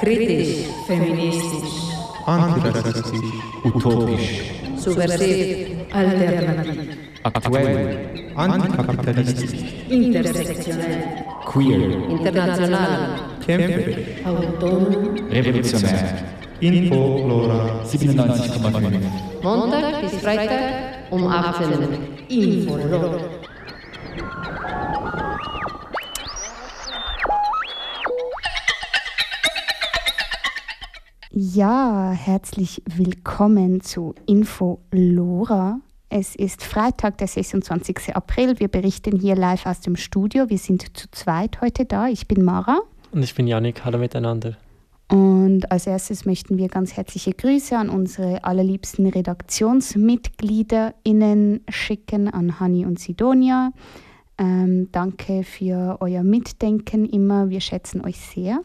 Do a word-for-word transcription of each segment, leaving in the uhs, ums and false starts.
Kritisch, feministisch, antirassistisch, utopisch, subversiv, alternativ, aktuell, antikapitalistisch, intersektionell, queer, international, kämpferisch, autonom, revolutionär. Info-Lora siebenundneunzig Komma fünf. Montag bis Freitag um achtzehn Uhr. Info-Lora. Ja, herzlich willkommen zu Info-Lora. Es ist Freitag, der sechsundzwanzigsten April. Wir berichten hier live aus dem Studio. Wir sind zu zweit heute da. Ich bin Mara. Und ich bin Yannick. Hallo miteinander. Und als erstes möchten wir ganz herzliche Grüße an unsere allerliebsten RedaktionsmitgliederInnen schicken, an Hani und Sidonia. Ähm, danke für euer Mitdenken immer. Wir schätzen euch sehr.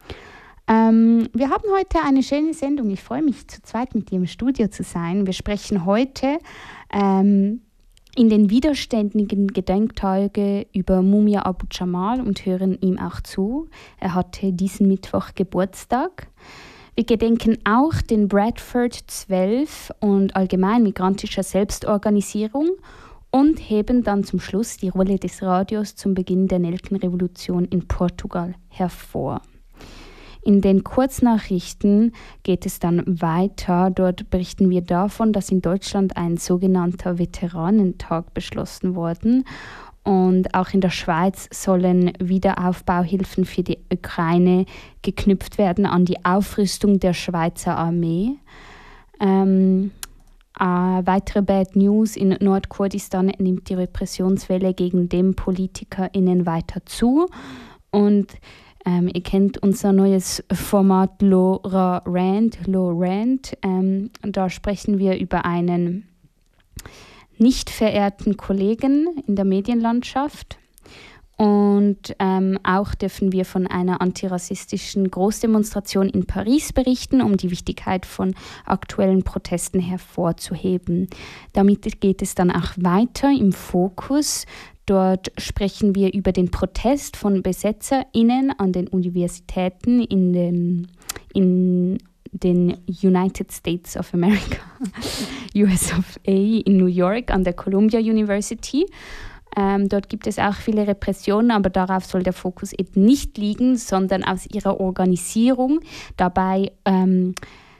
Ähm, wir haben heute eine schöne Sendung. Ich freue mich, zu zweit mit dir im Studio zu sein. Wir sprechen heute ähm, in den widerständigen Gedenktage über Mumia Abu Jamal und hören ihm auch zu. Er hatte diesen Mittwoch Geburtstag. Wir gedenken auch den Bradford zwölf und allgemein migrantischer Selbstorganisierung und heben dann zum Schluss die Rolle des Radios zum Beginn der Nelkenrevolution in Portugal hervor. In den Kurznachrichten geht es dann weiter. Dort berichten wir davon, dass in Deutschland ein sogenannter Veteranentag beschlossen worden und auch in der Schweiz sollen Wiederaufbauhilfen für die Ukraine geknüpft werden an die Aufrüstung der Schweizer Armee. Ähm, äh, weitere Bad News: In Nordkurdistan nimmt die Repressionswelle gegen DEM-PolitikerInnen weiter zu und Ähm, ihr kennt unser neues Format Lora Rant, Lo Rant. Ähm, da sprechen wir über einen nicht verehrten Kollegen in der Medienlandschaft. Und ähm, auch dürfen wir von einer antirassistischen Großdemonstration in Paris berichten, um die Wichtigkeit von aktuellen Protesten hervorzuheben. Damit geht es dann auch weiter im Fokus. Dort sprechen wir über den Protest von BesetzerInnen an den Universitäten in den, in den United States of America, U S of A in New York an der Columbia University. Ähm, dort gibt es auch viele Repressionen, aber darauf soll der Fokus eben nicht liegen, sondern aus ihrer Organisierung. Dabei ähm,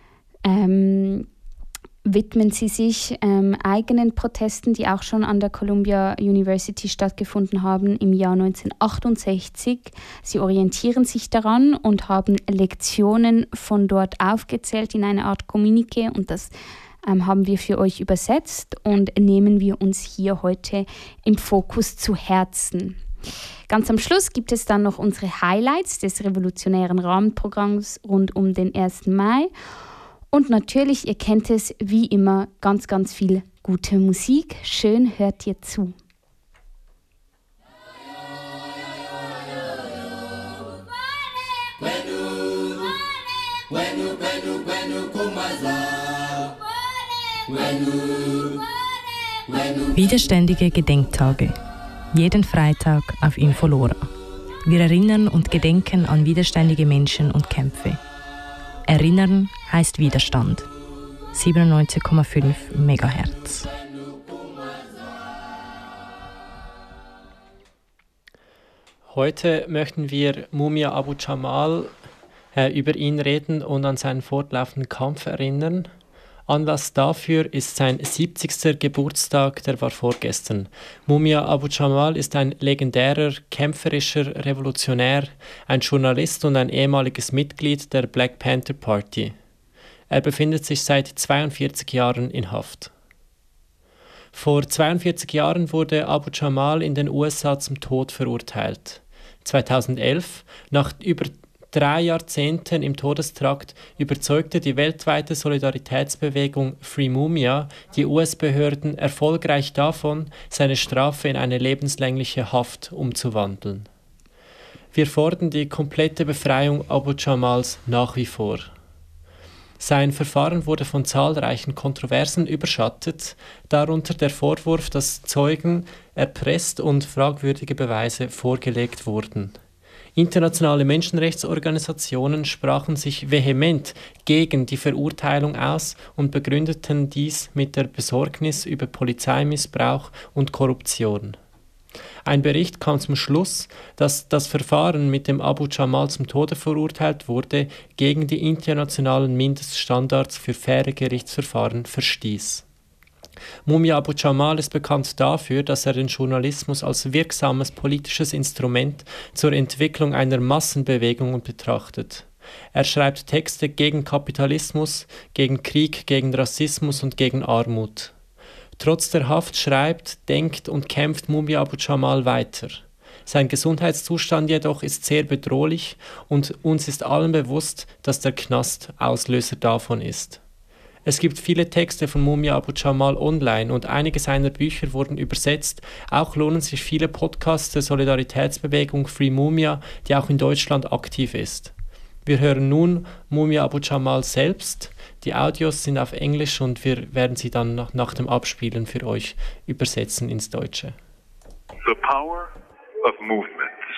ähm, widmen sie sich ähm, eigenen Protesten, die auch schon an der Columbia University stattgefunden haben im Jahr neunzehnhundertachtundsechzig. Sie orientieren sich daran und haben Lektionen von dort aufgezählt in eine Art Kommuniqué und das ähm, haben wir für euch übersetzt und nehmen wir uns hier heute im Fokus zu Herzen. Ganz am Schluss gibt es dann noch unsere Highlights des revolutionären Rahmenprogramms rund um den ersten Mai. Und natürlich, ihr kennt es, wie immer, ganz, ganz viel gute Musik. Schön hört ihr zu. Widerständige Gedenktage. Jeden Freitag auf Info-Lora. Wir erinnern und gedenken an widerständige Menschen und Kämpfe. Erinnern heißt Widerstand. siebenundneunzig Komma fünf Megahertz. Heute möchten wir Mumia Abu Jamal äh, über ihn reden und an seinen fortlaufenden Kampf erinnern. Anlass dafür ist sein siebzigster Geburtstag, der war vorgestern. Mumia Abu Jamal ist ein legendärer, kämpferischer Revolutionär, ein Journalist und ein ehemaliges Mitglied der Black Panther Party. Er befindet sich seit zweiundvierzig Jahren in Haft. Vor zweiundvierzig Jahren wurde Abu Jamal in den U S A zum Tod verurteilt. zweitausendelf, nach über drei Jahrzehnten im Todestrakt, überzeugte die weltweite Solidaritätsbewegung Free Mumia die U S-Behörden erfolgreich davon, seine Strafe in eine lebenslängliche Haft umzuwandeln. Wir fordern die komplette Befreiung Abu Jamals nach wie vor. Sein Verfahren wurde von zahlreichen Kontroversen überschattet, darunter der Vorwurf, dass Zeugen erpresst und fragwürdige Beweise vorgelegt wurden. Internationale Menschenrechtsorganisationen sprachen sich vehement gegen die Verurteilung aus und begründeten dies mit der Besorgnis über Polizeimissbrauch und Korruption. Ein Bericht kam zum Schluss, dass das Verfahren, mit dem Abu Jamal zum Tode verurteilt wurde, gegen die internationalen Mindeststandards für faire Gerichtsverfahren verstieß. Mumia Abu Jamal ist bekannt dafür, dass er den Journalismus als wirksames politisches Instrument zur Entwicklung einer Massenbewegung betrachtet. Er schreibt Texte gegen Kapitalismus, gegen Krieg, gegen Rassismus und gegen Armut. Trotz der Haft schreibt, denkt und kämpft Mumia Abu Jamal weiter. Sein Gesundheitszustand jedoch ist sehr bedrohlich und uns ist allen bewusst, dass der Knast Auslöser davon ist. Es gibt viele Texte von Mumia Abu Jamal online und einige seiner Bücher wurden übersetzt. Auch lohnen sich viele Podcasts der Solidaritätsbewegung Free Mumia, die auch in Deutschland aktiv ist. Wir hören nun Mumia Abu Jamal selbst. Die Audios sind auf Englisch und wir werden sie dann nach, nach dem Abspielen für euch übersetzen ins Deutsche. The power of movements.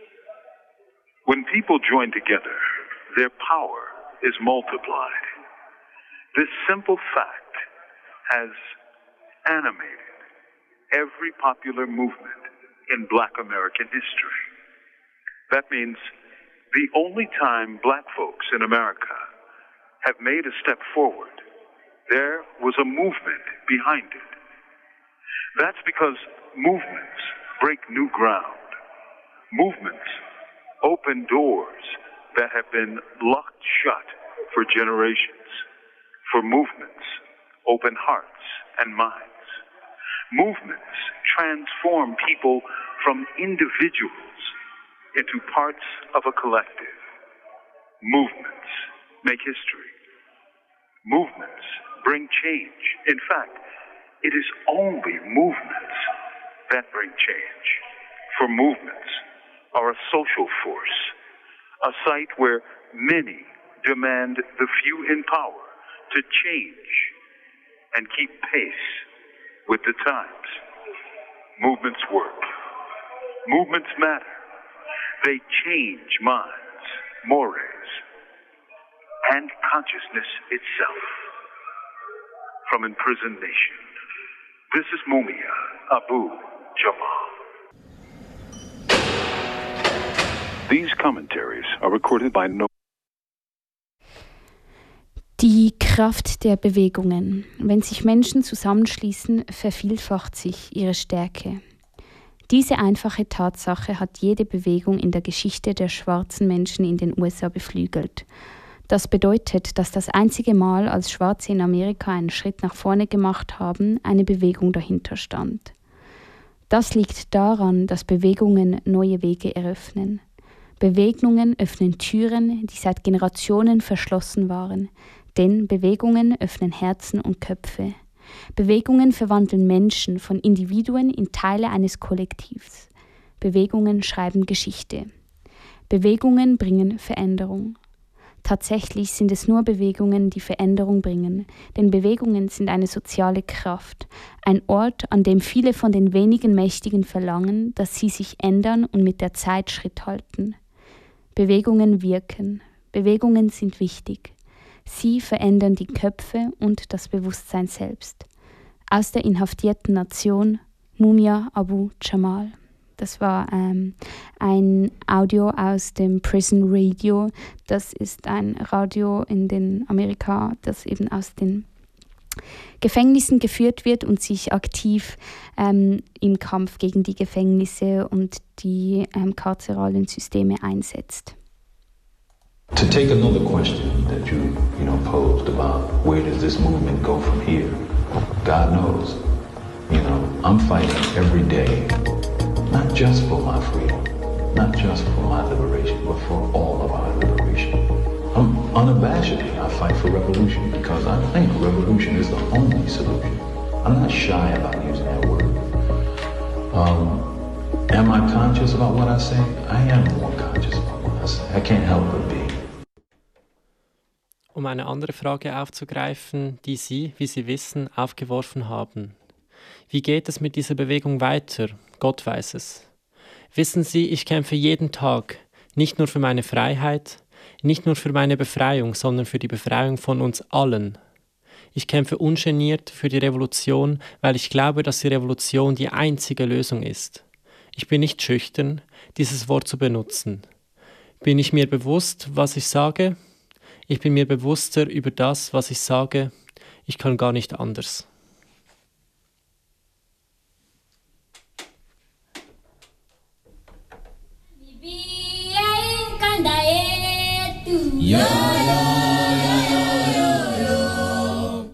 When people join together, their power is multiplied. This simple fact has animated every popular movement in Black American history. That means the only time Black folks in America have made a step forward, there was a movement behind it. That's because movements break new ground. Movements open doors that have been locked shut for generations. For movements, open hearts and minds. Movements transform people from individuals into parts of a collective. Movements make history. Movements bring change. In fact, it is only movements that bring change. For movements are a social force, a site where many demand the few in power to change and keep pace with the times. Movements work. Movements matter. They change minds, mores, and consciousness itself. From imprisoned nation, this is Mumia Abu Jamal. These commentaries are recorded by no Die Kraft der Bewegungen. Wenn sich Menschen zusammenschließen, vervielfacht sich ihre Stärke. Diese einfache Tatsache hat jede Bewegung in der Geschichte der schwarzen Menschen in den U S A beflügelt. Das bedeutet, dass das einzige Mal, als Schwarze in Amerika einen Schritt nach vorne gemacht haben, eine Bewegung dahinter stand. Das liegt daran, dass Bewegungen neue Wege eröffnen. Bewegungen öffnen Türen, die seit Generationen verschlossen waren. Denn Bewegungen öffnen Herzen und Köpfe. Bewegungen verwandeln Menschen von Individuen in Teile eines Kollektivs. Bewegungen schreiben Geschichte. Bewegungen bringen Veränderung. Tatsächlich sind es nur Bewegungen, die Veränderung bringen, denn Bewegungen sind eine soziale Kraft, ein Ort, an dem viele von den wenigen Mächtigen verlangen, dass sie sich ändern und mit der Zeit Schritt halten. Bewegungen wirken. Bewegungen sind wichtig. Sie verändern die Köpfe und das Bewusstsein selbst. Aus der inhaftierten Nation, Mumia Abu Jamal. Das war ähm, ein Audio aus dem Prison Radio. Das ist ein Radio in den Amerika, das eben aus den Gefängnissen geführt wird und sich aktiv ähm, im Kampf gegen die Gefängnisse und die ähm, karzeralen Systeme einsetzt. To take another question that you, you know, posed about where does this movement go from here? God knows. You know, I'm fighting every day, not just for my freedom, not just for my liberation, but for all of our liberation. I'm unabashedly, I fight for revolution because I think revolution is the only solution. I'm not shy about using that word. Um, am I conscious about what I say? I am more conscious about what I say. I can't help but be. Um eine andere Frage aufzugreifen, die Sie, wie Sie wissen, aufgeworfen haben. Wie geht es mit dieser Bewegung weiter? Gott weiß es. Wissen Sie, ich kämpfe jeden Tag, Nicht nur für meine Freiheit, nicht nur für meine Befreiung, sondern für die Befreiung von uns allen. Ich kämpfe ungeniert für die Revolution, weil ich glaube, dass die Revolution die einzige Lösung ist. Ich bin nicht schüchtern, dieses Wort zu benutzen. Bin ich mir bewusst, was ich sage? Ich bin mir bewusster über das, was ich sage. Ich kann gar nicht anders. Ja, ja, ja, ja, ja.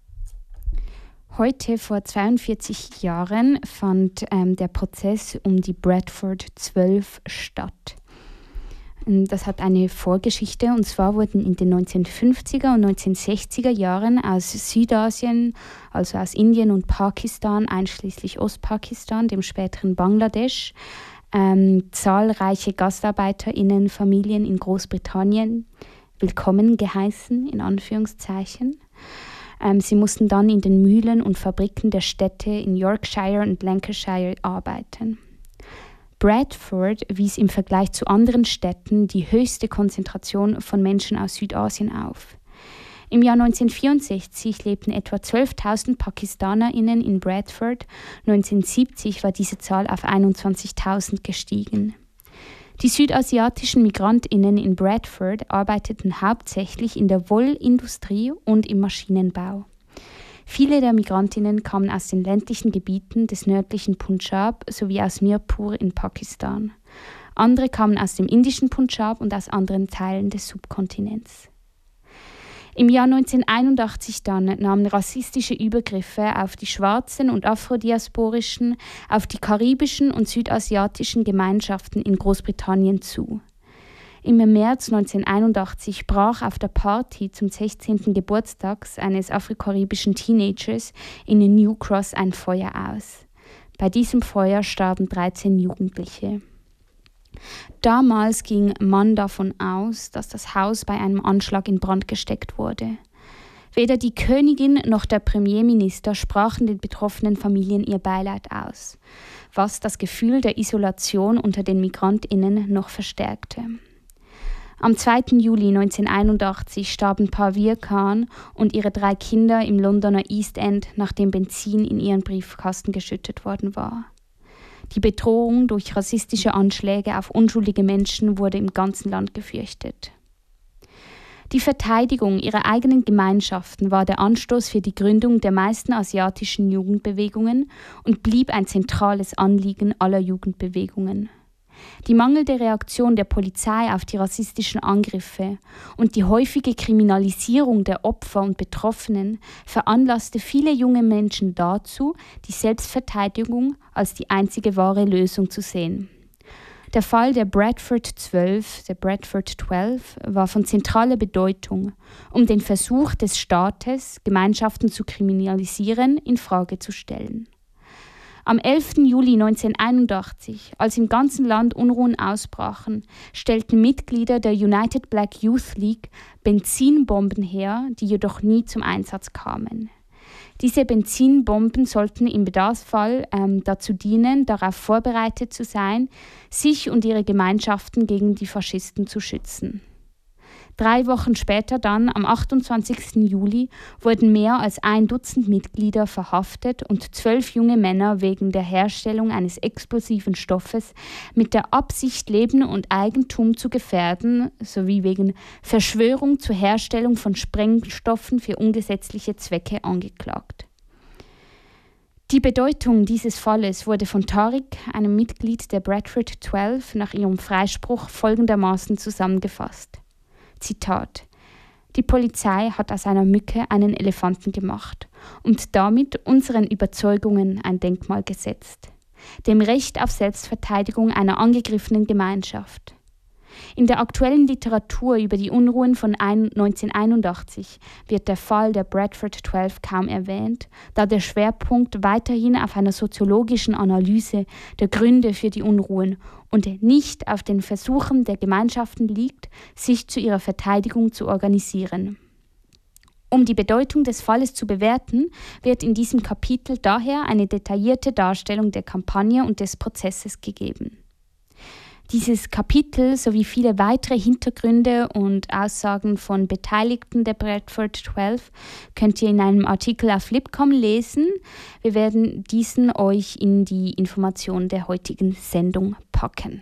Heute vor zweiundvierzig Jahren fand ähm, der Prozess um die Bradford zwölf statt. Das hat eine Vorgeschichte, und zwar wurden in den neunzehnhundertfünfziger und neunzehnhundertsechziger Jahren aus Südasien, also aus Indien und Pakistan, einschließlich Ostpakistan, dem späteren Bangladesch, ähm, zahlreiche GastarbeiterInnen, Familien in Großbritannien willkommen geheißen, in Anführungszeichen. Ähm, sie mussten dann in den Mühlen und Fabriken der Städte in Yorkshire und Lancashire arbeiten. Bradford wies im Vergleich zu anderen Städten die höchste Konzentration von Menschen aus Südasien auf. Im Jahr neunzehnhundertvierundsechzig lebten etwa zwölftausend PakistanerInnen in Bradford, neunzehnhundertsiebzig war diese Zahl auf einundzwanzigtausend gestiegen. Die südasiatischen MigrantInnen in Bradford arbeiteten hauptsächlich in der Wollindustrie und im Maschinenbau. Viele der Migrantinnen kamen aus den ländlichen Gebieten des nördlichen Punjab sowie aus Mirpur in Pakistan. Andere kamen aus dem indischen Punjab und aus anderen Teilen des Subkontinents. Im Jahr neunzehnhunderteinundachtzig dann nahmen rassistische Übergriffe auf die schwarzen und afrodiasporischen, auf die karibischen und südasiatischen Gemeinschaften in Großbritannien zu. Im März neunzehnhunderteinundachtzig brach auf der Party zum sechzehnten Geburtstag eines afrokaribischen Teenagers in New Cross ein Feuer aus. Bei diesem Feuer starben dreizehn Jugendliche. Damals ging man davon aus, dass das Haus bei einem Anschlag in Brand gesteckt wurde. Weder die Königin noch der Premierminister sprachen den betroffenen Familien ihr Beileid aus, was das Gefühl der Isolation unter den MigrantInnen noch verstärkte. Am zweiten Juli neunzehnhunderteinundachtzig starben Parveen Khan und ihre drei Kinder im Londoner East End, nachdem Benzin in ihren Briefkasten geschüttet worden war. Die Bedrohung durch rassistische Anschläge auf unschuldige Menschen wurde im ganzen Land gefürchtet. Die Verteidigung ihrer eigenen Gemeinschaften war der Anstoß für die Gründung der meisten asiatischen Jugendbewegungen und blieb ein zentrales Anliegen aller Jugendbewegungen. Die mangelnde Reaktion der Polizei auf die rassistischen Angriffe und die häufige Kriminalisierung der Opfer und Betroffenen veranlasste viele junge Menschen dazu, die Selbstverteidigung als die einzige wahre Lösung zu sehen. Der Fall der Bradford zwölf, der Bradford zwölf, war von zentraler Bedeutung, um den Versuch des Staates, Gemeinschaften zu kriminalisieren, in Frage zu stellen. Am elften Juli neunzehnhunderteinundachtzig, als im ganzen Land Unruhen ausbrachen, stellten Mitglieder der United Black Youth League Benzinbomben her, die jedoch nie zum Einsatz kamen. Diese Benzinbomben sollten im Bedarfsfall ähm, dazu dienen, darauf vorbereitet zu sein, sich und ihre Gemeinschaften gegen die Faschisten zu schützen. Drei Wochen später dann, am achtundzwanzigsten Juli, wurden mehr als ein Dutzend Mitglieder verhaftet und zwölf junge Männer wegen der Herstellung eines explosiven Stoffes mit der Absicht, Leben und Eigentum zu gefährden, sowie wegen Verschwörung zur Herstellung von Sprengstoffen für ungesetzliche Zwecke angeklagt. Die Bedeutung dieses Falles wurde von Tariq, einem Mitglied der Bradford zwölf, nach ihrem Freispruch folgendermaßen zusammengefasst. Zitat: Die Polizei hat aus einer Mücke einen Elefanten gemacht und damit unseren Überzeugungen ein Denkmal gesetzt, dem Recht auf Selbstverteidigung einer angegriffenen Gemeinschaft. In der aktuellen Literatur über die Unruhen von neunzehnhunderteinundachtzig wird der Fall der Bradford zwölf kaum erwähnt, da der Schwerpunkt weiterhin auf einer soziologischen Analyse der Gründe für die Unruhen und nicht auf den Versuchen der Gemeinschaften liegt, sich zu ihrer Verteidigung zu organisieren. Um die Bedeutung des Falles zu bewerten, wird in diesem Kapitel daher eine detaillierte Darstellung der Kampagne und des Prozesses gegeben. Dieses Kapitel sowie viele weitere Hintergründe und Aussagen von Beteiligten der Bradford zwölf könnt ihr in einem Artikel auf Libcom lesen. Wir werden diesen euch in die Informationen der heutigen Sendung packen.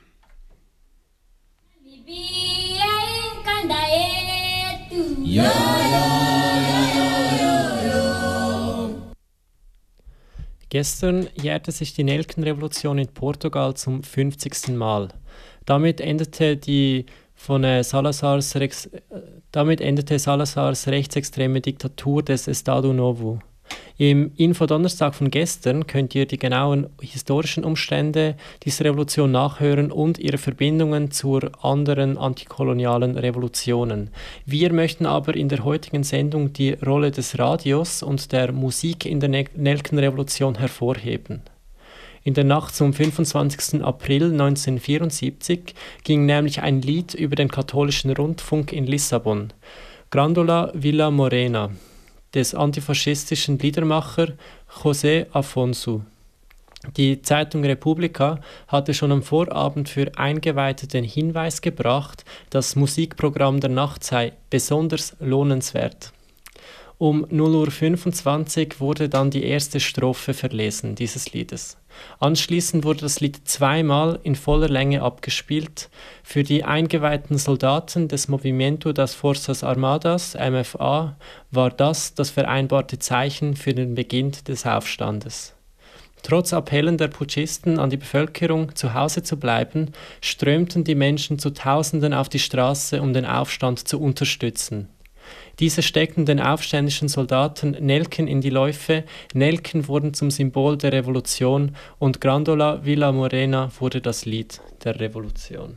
Gestern jährte sich die Nelkenrevolution in Portugal zum fünfzigsten Mal. Damit endete die von äh, Salazars, Rex, äh, damit endete Salazars rechtsextreme Diktatur des Estado Novo. Im Infodonnerstag von gestern könnt ihr die genauen historischen Umstände dieser Revolution nachhören und ihre Verbindungen zur anderen antikolonialen Revolutionen. Wir möchten aber in der heutigen Sendung die Rolle des Radios und der Musik in der ne- Nelkenrevolution hervorheben. In der Nacht zum fünfundzwanzigsten April neunzehnhundertvierundsiebzig ging nämlich ein Lied über den katholischen Rundfunk in Lissabon, Grândola Vila Morena, des antifaschistischen Liedermacher José Afonso. Die Zeitung Republica hatte schon am Vorabend für Eingeweihte den Hinweis gebracht, das Musikprogramm der Nacht sei besonders lohnenswert. Um null Uhr fünfundzwanzig wurde dann die erste Strophe verlesen dieses Liedes. Anschließend wurde das Lied zweimal in voller Länge abgespielt. Für die eingeweihten Soldaten des Movimiento das Forças Armadas, M F A, war das das vereinbarte Zeichen für den Beginn des Aufstandes. Trotz Appellen der Putschisten an die Bevölkerung, zu Hause zu bleiben, strömten die Menschen zu Tausenden auf die Straße, um den Aufstand zu unterstützen. Diese steckten den aufständischen Soldaten Nelken in die Läufe, Nelken wurden zum Symbol der Revolution und Grândola Vila Morena wurde das Lied der Revolution.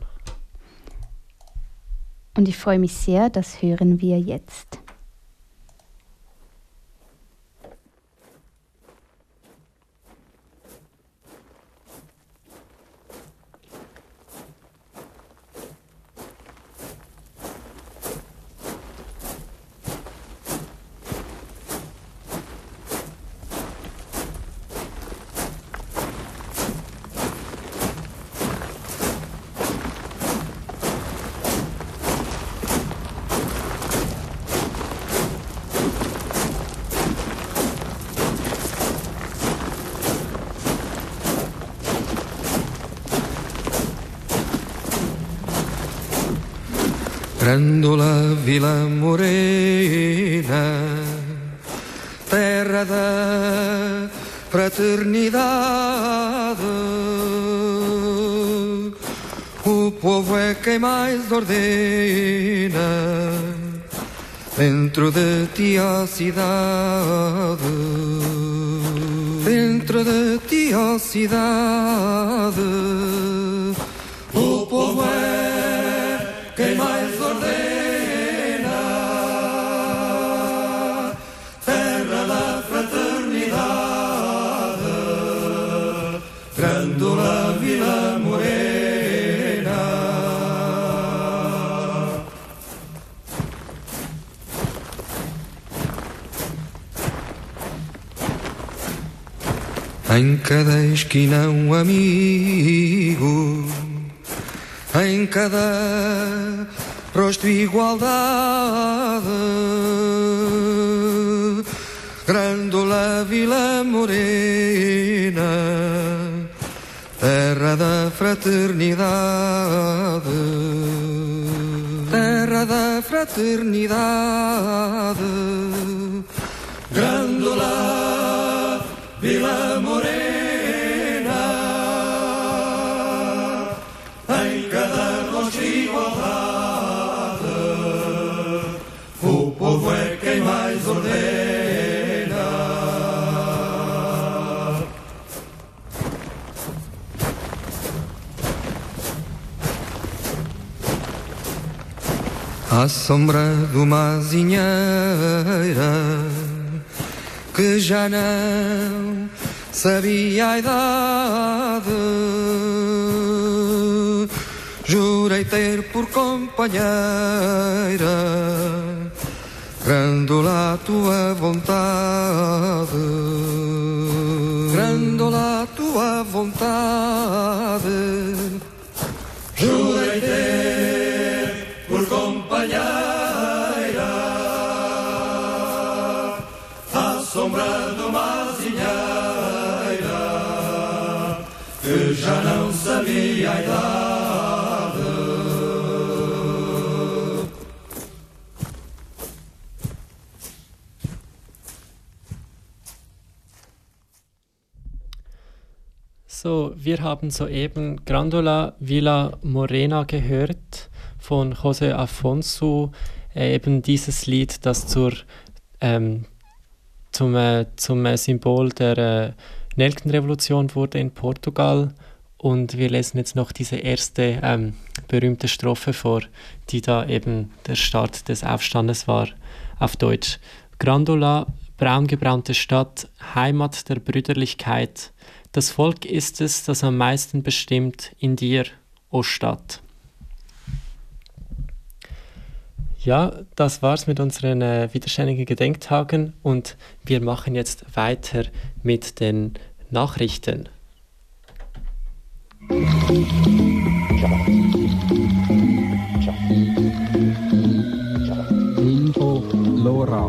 Und ich freue mich sehr, das hören wir jetzt. Grândola Vila Morena, terra da fraternidade, o povo é quem mais ordena, dentro de ti a cidade, dentro de ti a cidade, o povo é quem mais ordena, terra da fraternidade, Grândola Vila Morena. Em cada esquina um amigo, em cada rosto igualdade, Grândola Vila Morena, terra da fraternidade, terra da fraternidade, Grândola Vila Morena. O povo é quem mais ordena. À sombra de uma azinheira que já não sabia a idade, jurei ter por companheira Grândola a tua vontade, Grândola a tua vontade, mazinheira, eu já não sabia a idade. So, wir haben soeben Grandola Villa Morena gehört von José Afonso, äh, eben dieses Lied, das zur, ähm, zum, äh, zum äh, Symbol der äh, Nelkenrevolution wurde in Portugal. Und wir lesen jetzt noch diese erste ähm, berühmte Strophe vor, die da eben der Start des Aufstandes war, auf Deutsch. Grandola, braungebraunte Stadt, Heimat der Brüderlichkeit. Das Volk ist es, das am meisten bestimmt in dir, o Stadt. Ja, das war's mit unseren äh, widerständigen Gedenktagen und wir machen jetzt weiter mit den Nachrichten. Info Lora.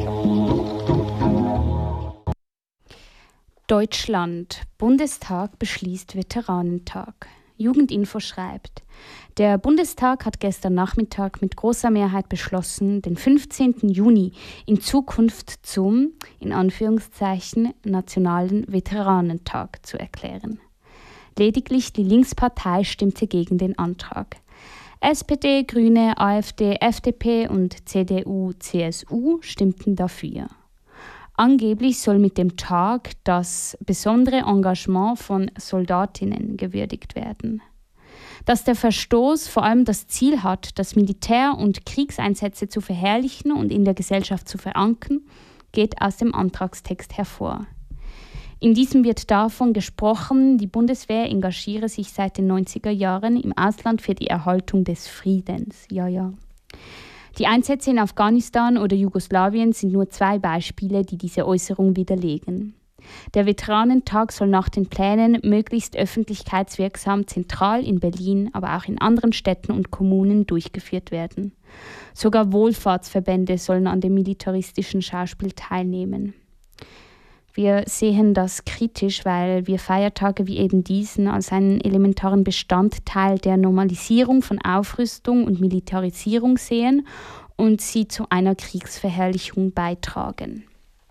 Deutschland. Bundestag beschließt Veteranentag. Jugendinfo schreibt, der Bundestag hat gestern Nachmittag mit großer Mehrheit beschlossen, den fünfzehnten Juni in Zukunft zum, in Anführungszeichen, Nationalen Veteranentag zu erklären. Lediglich die Linkspartei stimmte gegen den Antrag. S P D, Grüne, AfD, F D P und C D U, C S U stimmten dafür. Angeblich soll mit dem Tag das besondere Engagement von Soldatinnen gewürdigt werden. Dass der Verstoß vor allem das Ziel hat, das Militär- und Kriegseinsätze zu verherrlichen und in der Gesellschaft zu verankern, geht aus dem Antragstext hervor. In diesem wird davon gesprochen, die Bundeswehr engagiere sich seit den neunziger Jahren im Ausland für die Erhaltung des Friedens. Ja, ja. Die Einsätze in Afghanistan oder Jugoslawien sind nur zwei Beispiele, die diese Äußerung widerlegen. Der Veteranentag soll nach den Plänen möglichst öffentlichkeitswirksam zentral in Berlin, aber auch in anderen Städten und Kommunen durchgeführt werden. Sogar Wohlfahrtsverbände sollen an dem militaristischen Schauspiel teilnehmen. Wir sehen das kritisch, weil wir Feiertage wie eben diesen als einen elementaren Bestandteil der Normalisierung von Aufrüstung und Militarisierung sehen und sie zu einer Kriegsverherrlichung beitragen.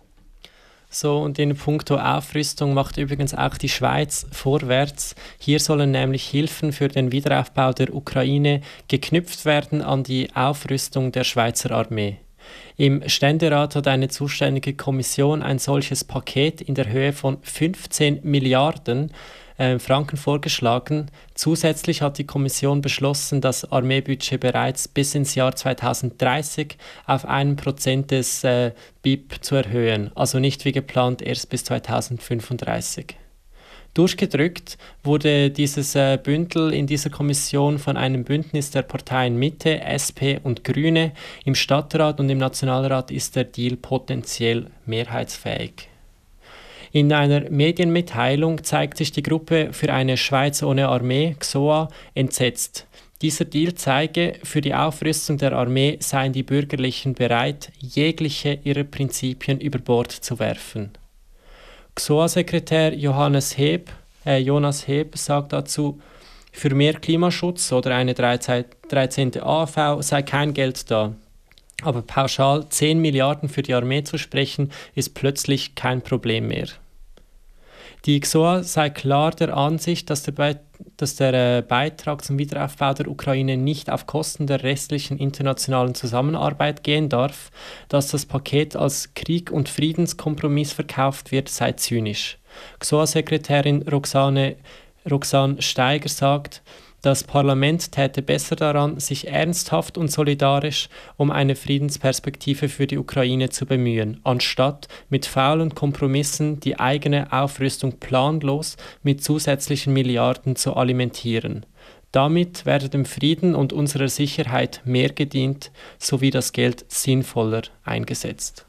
So, und in puncto Aufrüstung macht übrigens auch die Schweiz vorwärts. Hier sollen nämlich Hilfen für den Wiederaufbau der Ukraine geknüpft werden an die Aufrüstung der Schweizer Armee. Im Ständerat hat eine zuständige Kommission ein solches Paket in der Höhe von fünfzehn Milliarden äh, Franken vorgeschlagen. Zusätzlich hat die Kommission beschlossen, das Armeebudget bereits bis ins Jahr zweitausenddreißig auf ein Prozent des äh, B I P zu erhöhen, also nicht wie geplant erst bis zweitausendfünfunddreißig. Durchgedrückt wurde dieses äh, Bündel in dieser Kommission von einem Bündnis der Parteien Mitte, S P und Grüne. Im Stadtrat und im Nationalrat ist der Deal potenziell mehrheitsfähig. In einer Medienmitteilung zeigt sich die Gruppe für eine Schweiz ohne Armee, G S O A, entsetzt. Dieser Deal zeige, für die Aufrüstung der Armee seien die Bürgerlichen bereit, jegliche ihrer Prinzipien über Bord zu werfen. G S O A-Sekretär Johannes Heb, äh, Jonas Heb sagt dazu, für mehr Klimaschutz oder eine dreizehnte A A V sei kein Geld da. Aber pauschal zehn Milliarden für die Armee zu sprechen, ist plötzlich kein Problem mehr. Die G S O A sei klar der Ansicht, dass der, Be- dass der äh, Beitrag zum Wiederaufbau der Ukraine nicht auf Kosten der restlichen internationalen Zusammenarbeit gehen darf. Dass das Paket als Krieg- und Friedenskompromiss verkauft wird, sei zynisch. G S O A-Sekretärin Roxane, Roxane Steiger sagt, das Parlament täte besser daran, sich ernsthaft und solidarisch um eine Friedensperspektive für die Ukraine zu bemühen, anstatt mit faulen Kompromissen die eigene Aufrüstung planlos mit zusätzlichen Milliarden zu alimentieren. Damit werde dem Frieden und unserer Sicherheit mehr gedient, sowie das Geld sinnvoller eingesetzt.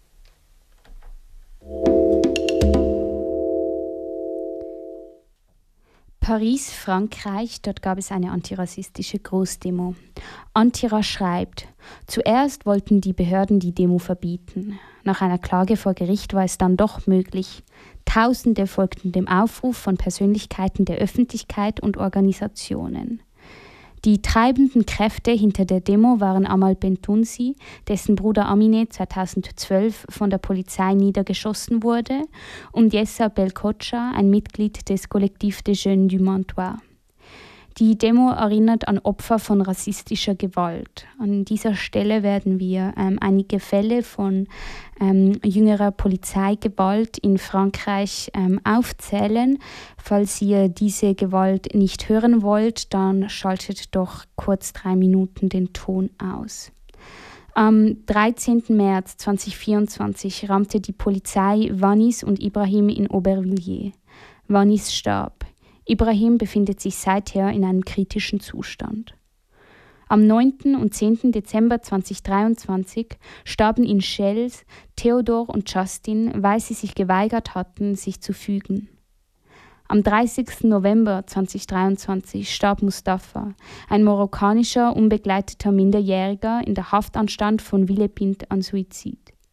Paris, Frankreich, dort gab es eine antirassistische Großdemo. Antira schreibt, zuerst wollten die Behörden die Demo verbieten. Nach einer Klage vor Gericht war es dann doch möglich. Tausende folgten dem Aufruf von Persönlichkeiten der Öffentlichkeit und Organisationen. Die treibenden Kräfte hinter der Demo waren Amal Bentounsi, dessen Bruder Aminé zweitausendzwölf von der Polizei niedergeschossen wurde, und Yessa Belkocha, ein Mitglied des Collectif des Jeunes du Mantois. Die Demo erinnert an Opfer von rassistischer Gewalt. An dieser Stelle werden wir ähm, einige Fälle von ähm, jüngerer Polizeigewalt in Frankreich ähm, aufzählen. Falls ihr diese Gewalt nicht hören wollt, dann schaltet doch kurz drei Minuten den Ton aus. Am dreizehnten März zweitausendvierundzwanzig rammte die Polizei Wanis und Ibrahim in Aubervilliers. Wanis starb. Ibrahim befindet sich seither in einem kritischen Zustand. Am neunten und zehnten Dezember zweitausenddreiundzwanzig starben in Chelles Theodor und Justin, weil sie sich geweigert hatten, sich zu fügen. Am dreißigsten November zweitausenddreiundzwanzig starb Mustafa, ein marokkanischer, unbegleiteter Minderjähriger in der Haftanstalt von Villepinte an Suizid.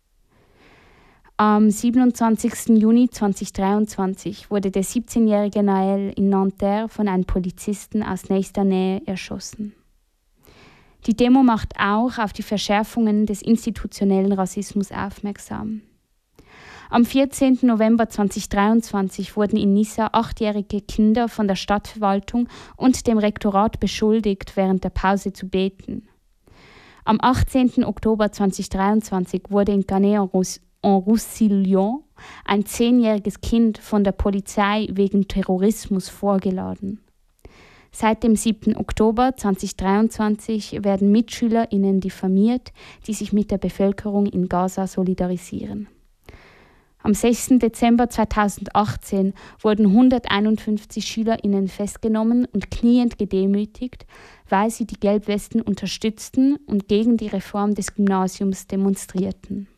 Am siebenundzwanzigsten Juni zweitausenddreiundzwanzig wurde der siebzehnjährige Nael in Nanterre von einem Polizisten aus nächster Nähe erschossen. Die Demo macht auch auf die Verschärfungen des institutionellen Rassismus aufmerksam. Am vierzehnten November zweitausenddreiundzwanzig wurden in Nizza achtjährige Kinder von der Stadtverwaltung und dem Rektorat beschuldigt, während der Pause zu beten. Am achtzehnten Oktober zweitausenddreiundzwanzig wurde in Canet en Roussillon ein zehnjähriges Kind von der Polizei wegen Terrorismus vorgeladen. Seit dem siebten Oktober zweitausenddreiundzwanzig werden MitschülerInnen diffamiert, die sich mit der Bevölkerung in Gaza solidarisieren. Am sechsten Dezember zweitausendachtzehn wurden hunderteinundfünfzig SchülerInnen festgenommen und kniend gedemütigt, weil sie die Gelbwesten unterstützten und gegen die Reform des Gymnasiums demonstrierten.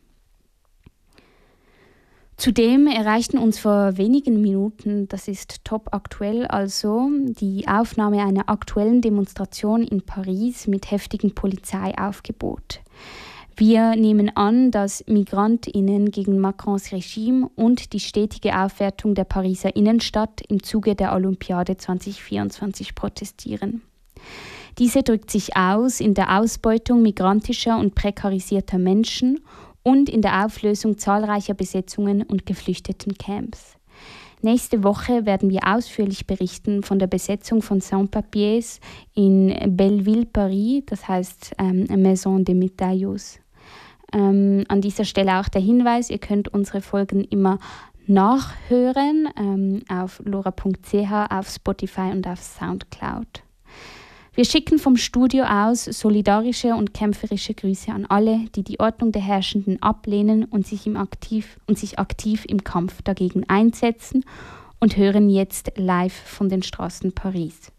Zudem erreichten uns vor wenigen Minuten, das ist top aktuell also, die Aufnahme einer aktuellen Demonstration in Paris mit heftigem Polizeiaufgebot. Wir nehmen an, dass MigrantInnen gegen Macrons Regime und die stetige Aufwertung der Pariser Innenstadt im Zuge der Olympiade zweitausendvierundzwanzig protestieren. Diese drückt sich aus in der Ausbeutung migrantischer und prekarisierter Menschen und in der Auflösung zahlreicher Besetzungen und Geflüchtetencamps. Nächste Woche werden wir ausführlich berichten von der Besetzung von Sans-Papiers in Belleville, Paris, das heißt ähm, Maison des Médaillos. Ähm, an dieser Stelle auch der Hinweis, ihr könnt unsere Folgen immer nachhören ähm, auf lora punkt c h, auf Spotify und auf Soundcloud. Wir schicken vom Studio aus solidarische und kämpferische Grüße an alle, die die Ordnung der Herrschenden ablehnen und sich, im aktiv, und sich aktiv im Kampf dagegen einsetzen, und hören jetzt live von den Straßen Paris.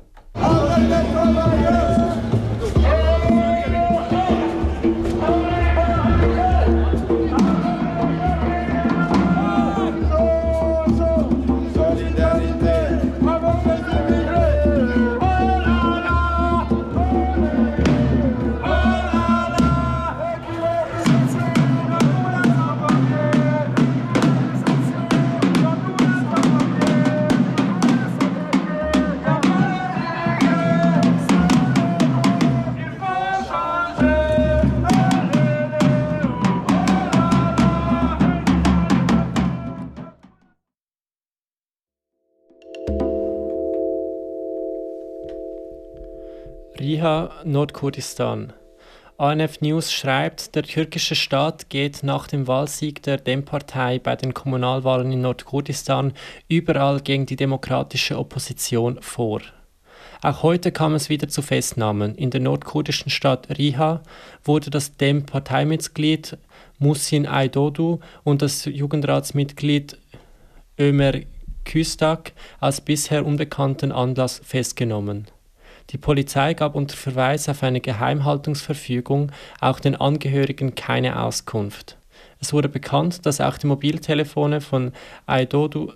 Riha, Nordkurdistan. A N F News schreibt, der türkische Staat geht nach dem Wahlsieg der Dem-Partei bei den Kommunalwahlen in Nordkurdistan überall gegen die demokratische Opposition vor. Auch heute kam es wieder zu Festnahmen. In der nordkurdischen Stadt Riha wurde das Dem-Parteimitglied Muhsin Aydoğdu und das Jugendratsmitglied Ömer Küstak aus bisher unbekannten Anlass festgenommen. Die Polizei gab unter Verweis auf eine Geheimhaltungsverfügung auch den Angehörigen keine Auskunft. Es wurde bekannt, dass auch die Mobiltelefone von Aydoğdu